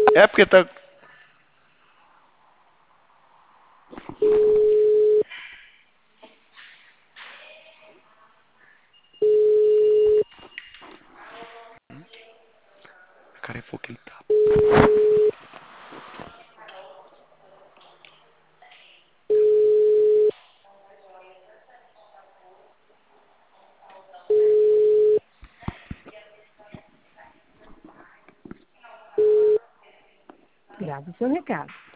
É porque tá. Cara, é fogo que ele tá. Grave o seu recado.